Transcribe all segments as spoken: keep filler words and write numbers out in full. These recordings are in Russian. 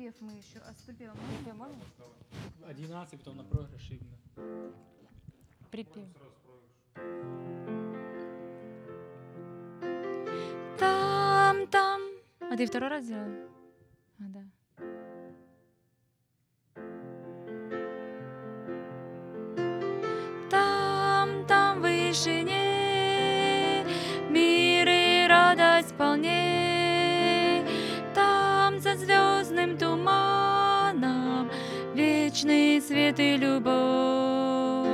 припев мы еще, а с припевом Припев можно? одиннадцать, потом на проигрыш именно. Припев. Там, там. А ты второй раз сделал? А, да. Там, там в вышине мир и радость полней. Там за звездным туманом вечный свет и любовь.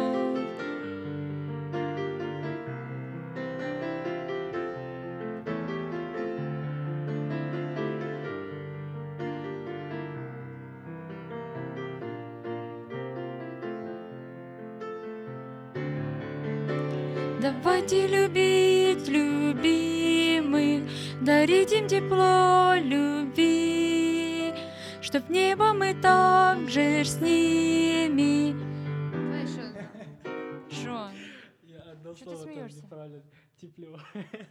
Давайте любить любимых, дарить им тепло любви, чтоб небо мы также с ними. Давай еще. Шо? Я одно Чё ты слово там смеёшься? неправильно. Тепло.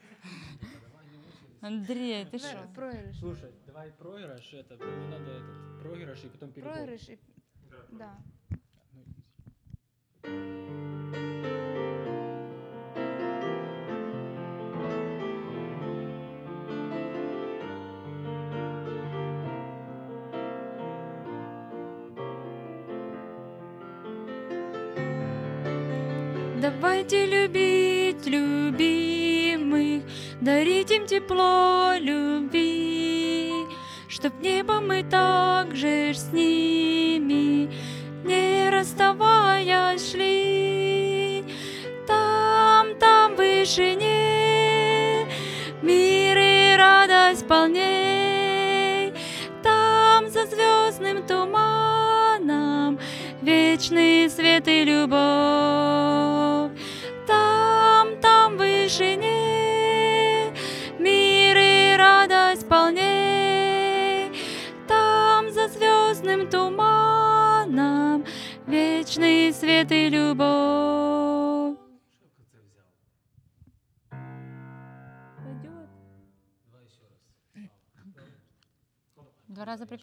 Андрей, ты что? Проигрыш. Слушай, давай проигрыш, это, не надо этот, проигрыш и потом перебор. Проигрыш и... Да. Ну, Давайте любить любимых, дарить им тепло любви, чтоб небо мы также с ними, не расставаясь, шли. Там, там в вышине мир и радость полней. Там за звездным туманом вечный свет и любовь. Там, там в вышине мир и радость полней. Там за звездным туманом вечный свет и любовь. Пойдет. Два раза припев?